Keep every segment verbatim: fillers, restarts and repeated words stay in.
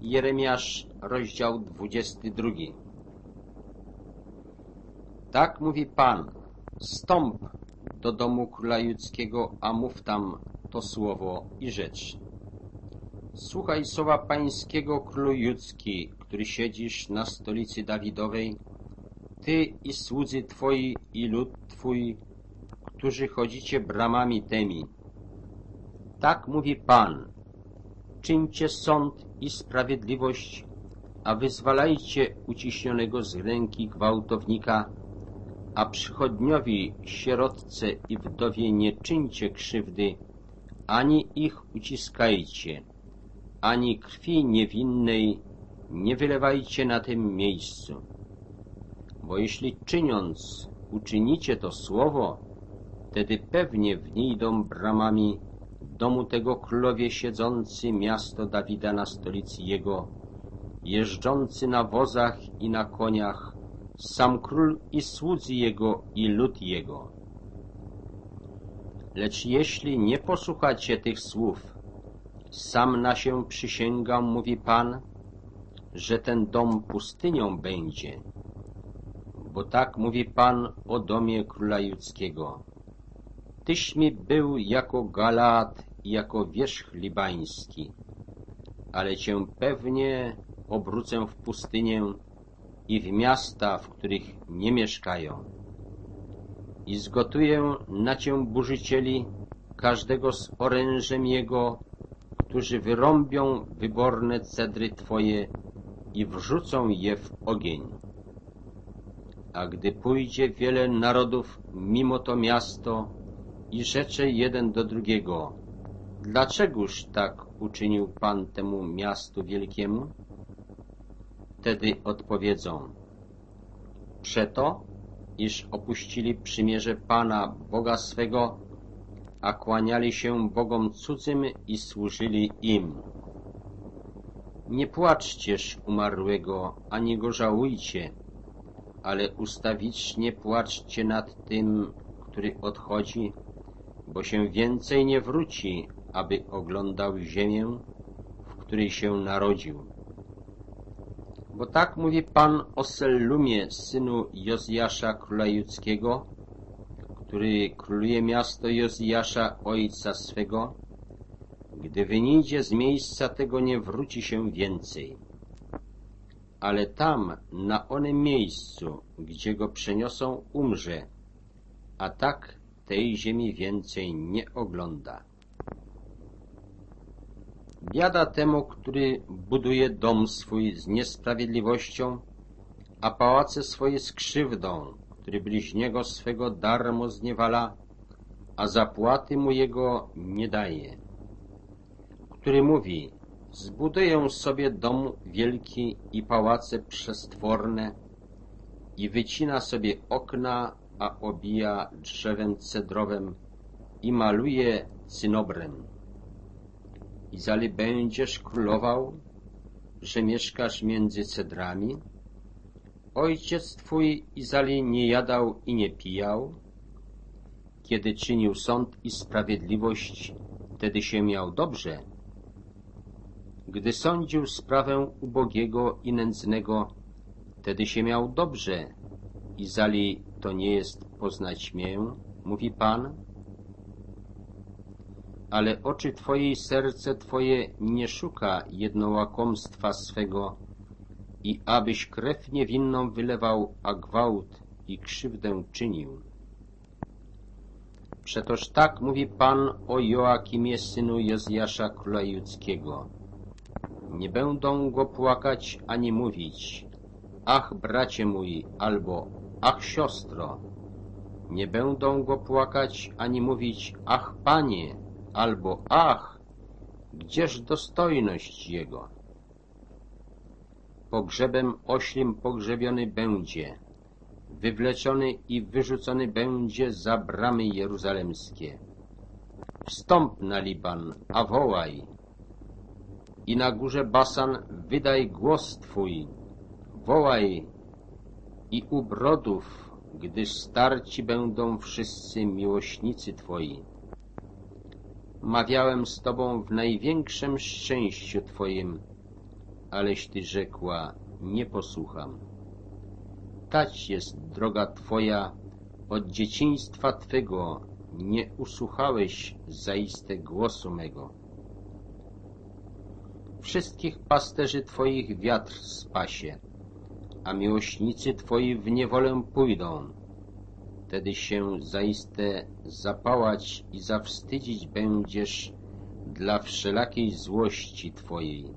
Jeremiasz, rozdział dwudziesty drugi. Tak mówi Pan: stąp do domu króla judzkiego, a mów tam to słowo i rzecz. Słuchaj słowa Pańskiego, królu judzki, który siedzisz na stolicy Dawidowej, ty i słudzy twoi i lud twój, którzy chodzicie bramami tymi. Tak mówi Pan: czyńcie sąd i sprawiedliwość, a wyzwalajcie uciśnionego z ręki gwałtownika, a przychodniowi, sierotce i wdowie nie czyńcie krzywdy, ani ich uciskajcie, ani krwi niewinnej nie wylewajcie na tym miejscu. Bo jeśli czyniąc uczynicie to słowo, wtedy pewnie wniejdą bramami domu tego królowie siedzący miasto Dawida na stolicy jego, jeżdżący na wozach i na koniach, sam król i słudzy jego i lud jego. Lecz jeśli nie posłuchacie tych słów, sam na się przysięgam, mówi Pan, że ten dom pustynią będzie. Bo tak mówi Pan o domie króla judzkiego: tyś mi był jako Galaad i jako wierzch libański, ale cię pewnie obrócę w pustynię i w miasta, w których nie mieszkają. I zgotuję na cię burzycieli, każdego z orężem jego, którzy wyrąbią wyborne cedry twoje i wrzucą je w ogień. A gdy pójdzie wiele narodów mimo to miasto i rzecze jeden do drugiego: dlaczegoż tak uczynił Pan temu miastu wielkiemu? Wtedy odpowiedzą: przeto, iż opuścili przymierze Pana, Boga swego, a kłaniali się bogom cudzym i służyli im. Nie płaczcież umarłego, ani go żałujcie, ale ustawicznie płaczcie nad tym, który odchodzi, bo się więcej nie wróci, aby oglądał ziemię, w której się narodził. Bo tak mówi Pan o Sellumie, synu Jozjasza, króla judzkiego, który króluje miasto Jozjasza, ojca swego: gdy wyniedzie z miejsca tego, nie wróci się więcej. Ale tam, na onym miejscu, gdzie go przeniosą, umrze, a tak tej ziemi więcej nie ogląda. Biada temu, który buduje dom swój z niesprawiedliwością, a pałace swoje z krzywdą, który bliźniego swego darmo zniewala, a zapłaty mu jego nie daje. Który mówi: zbuduję sobie dom wielki i pałace przestworne, i wycina sobie okna, a obija drzewem cedrowym i maluje cynobrem. I zali będziesz królował, że mieszkasz między cedrami? Ojciec twój Izali nie jadał i nie pijał? Kiedy czynił sąd i sprawiedliwość, wtedy się miał dobrze. Gdy sądził sprawę ubogiego i nędznego, wtedy się miał dobrze. Izali to nie jest poznać mię, mówi Pan? Ale oczy twoje i serce twoje nie szuka jednołakomstwa swego, i abyś krew niewinną wylewał, a gwałt i krzywdę czynił. Przetoż tak mówi Pan o Joakimie, synu Jozjasza, króla judzkiego: nie będą go płakać ani mówić: ach, bracie mój, albo ach, siostro. Nie będą go płakać ani mówić: ach, panie, albo ach, gdzież dostojność jego. Pogrzebem oślim pogrzebiony będzie, wywleczony i wyrzucony będzie za bramy jeruzalemskie. Wstąp na Liban, a wołaj, i na górze Basan wydaj głos twój, wołaj i u brodów, gdyż starci będą wszyscy miłośnicy twoi. Mawiałem z tobą w największym szczęściu twoim, aleś ty rzekła, nie posłucham. Tać jest droga twoja, od dzieciństwa twego nie usłuchałeś zaiste głosu mego. Wszystkich pasterzy twoich wiatr spasie, a miłośnicy twoi w niewolę pójdą. Wtedy się zaiste zapałać i zawstydzić będziesz dla wszelakiej złości twojej.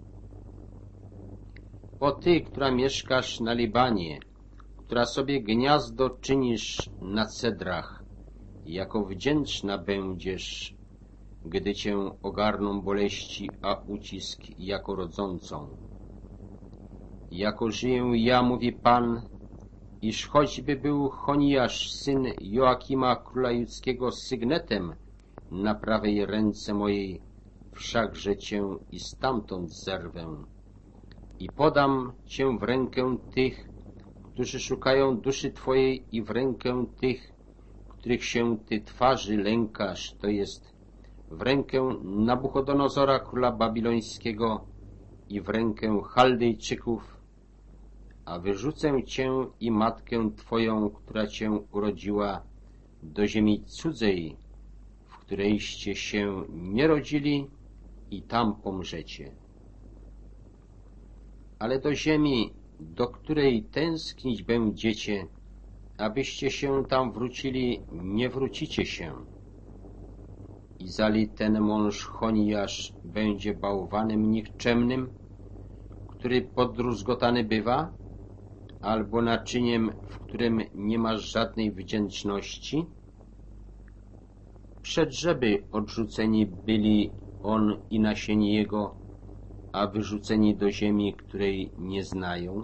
O ty, która mieszkasz na Libanie, która sobie gniazdo czynisz na cedrach, jako wdzięczna będziesz, gdy cię ogarną boleści, a ucisk jako rodzącą. Jako żyję ja, mówi Pan, iż choćby był Choniasz, syn Joakima, króla judzkiego, sygnetem na prawej ręce mojej, wszakże cię i stamtąd zerwę i podam cię w rękę tych, którzy szukają duszy twojej, i w rękę tych, których się ty twarzy lękasz, to jest w rękę Nabuchodonozora, króla babilońskiego, i w rękę Chaldejczyków, a wyrzucę cię i matkę twoją, która cię urodziła, do ziemi cudzej, w którejście się nie rodzili, i tam pomrzecie. Ale do ziemi, do której tęsknić będziecie, abyście się tam wrócili, nie wrócicie się. I zali ten mąż Choniasz będzie bałwanem nikczemnym, który podruzgotany bywa, albo naczyniem, w którym nie ma żadnej wdzięczności? Przed żeby odrzuceni byli on i nasienie jego, a wyrzuceni do ziemi, której nie znają.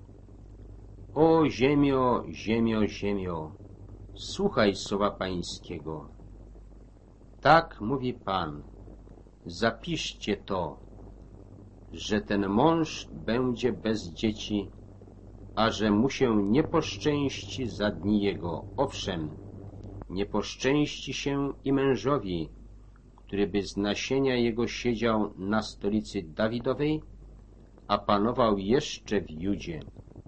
O ziemio, ziemio, ziemio, słuchaj słowa Pańskiego. Tak mówi Pan, zapiszcie to, że ten mąż będzie bez dzieci, a że mu się nie poszczęści za dni jego. Owszem, nie poszczęści się i mężowi, który by z nasienia jego siedział na stolicy Dawidowej, a panował jeszcze w Judzie.